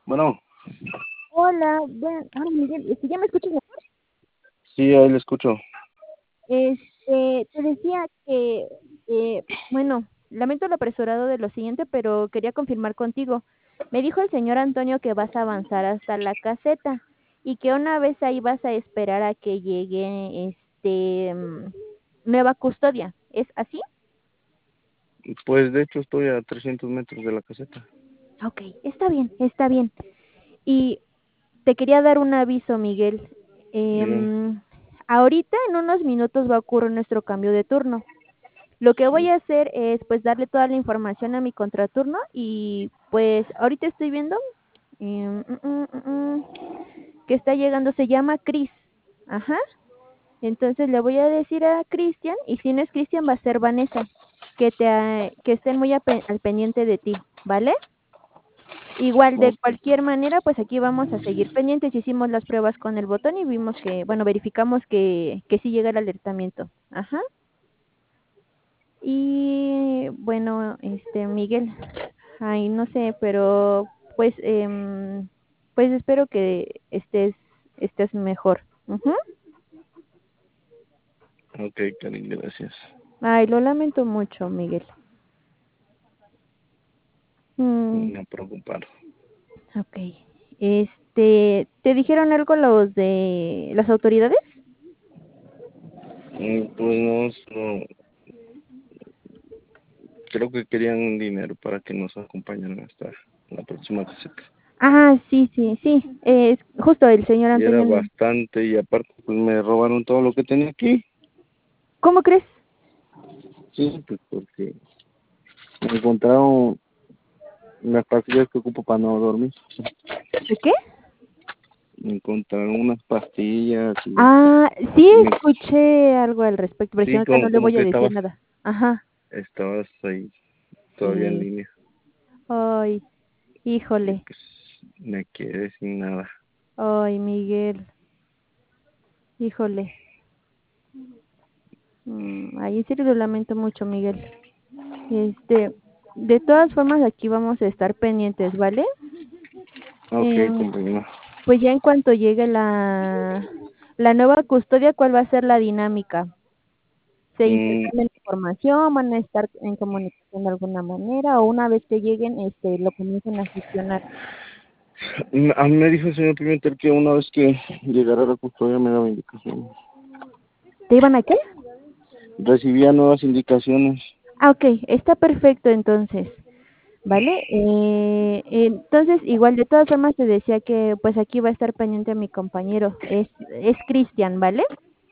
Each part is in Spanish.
Bueno, Hola, Miguel, ¿ya me escuchas mejor? sí, ahí le escucho. Te decía que, bueno, lamento el apresurado de lo siguiente, pero quería confirmar contigo. Me dijo el señor Antonio que vas a avanzar hasta la caseta y que una vez ahí vas a esperar a que llegue, nueva custodia. ¿Es así? Pues de hecho estoy a 300 metros de la caseta. Ok, está bien, está bien. Y te quería dar un aviso, Miguel. Dígame. Ahorita en unos minutos va a ocurrir nuestro cambio de turno. Lo que voy Sí. a hacer es pues darle toda la información a mi contraturno y pues ahorita estoy viendo que está llegando, se llama Chris. Ajá. Entonces le voy a decir a Cristian y si no es Cristian va a ser Vanessa, que estén muy al pendiente de ti, ¿vale? Igual, de Ok, cualquier manera, pues aquí vamos a seguir pendientes. Hicimos las pruebas con el botón y vimos que, bueno, verificamos que sí llega el alertamiento. Ajá. Y bueno, Miguel, ay, no sé, pero pues, pues espero que estés mejor. Ujú. ok, Karin, gracias. Ay, lo lamento mucho, Miguel. Mm, Me preocuparon. ok. ¿Te dijeron algo los de las autoridades? Pues no, creo que querían dinero para que nos acompañaran hasta la próxima caseta. Ah, sí, sí, sí. Justo el señor Y era Antonio. bastante y aparte pues me robaron todo lo que tenía aquí. ¿Cómo crees? Sí, pues porque me encontraron las pastillas que ocupo para no dormir. ¿De qué? Me encontraron unas pastillas y Ah, sí me, escuché algo al respecto, pero si sí, ahorita no le como voy a que decir nada. Ajá, estabas ahí todavía en sí. línea. Ay, Y híjole. pues me quedé sin nada. Ay, Miguel. Híjole. Ay, en serio lo lamento mucho, Miguel. Este, de todas formas aquí vamos a estar pendientes, ¿vale? Ok, Em, compañero. pues ya en cuanto llegue la nueva custodia, ¿cuál va a ser la dinámica? ¿Se Mm, intercambian información? ¿Van a estar en comunicación de alguna manera? ¿O una vez que lleguen, lo comiencen a gestionar? a mí me dijo el señor Pimentel que una vez que llegara a la custodia me daba indicaciones. ¿Te iban a qué? Recibía nuevas indicaciones. Ah, ok, está perfecto entonces, ¿vale? Entonces, igual de todas formas te decía que pues aquí va a estar pendiente mi compañero, es Cristian, ¿vale?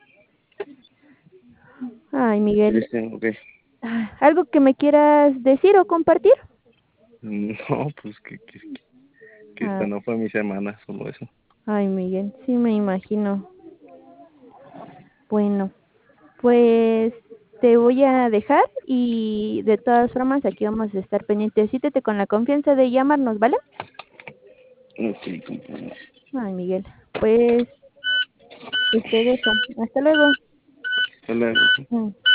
Ay, Miguel, Cristian, ok. ¿algo que me quieras decir o compartir? No, pues que esta Ah, no fue mi semana, solo eso. ay, Miguel, sí me imagino. Bueno, pues te voy a dejar y de todas formas aquí vamos a estar pendientes. Siéntete con la confianza de llamarnos, ¿vale? Ok, compañero. Ay, Miguel, pues te dejo. Hasta luego. Hasta luego. Mm.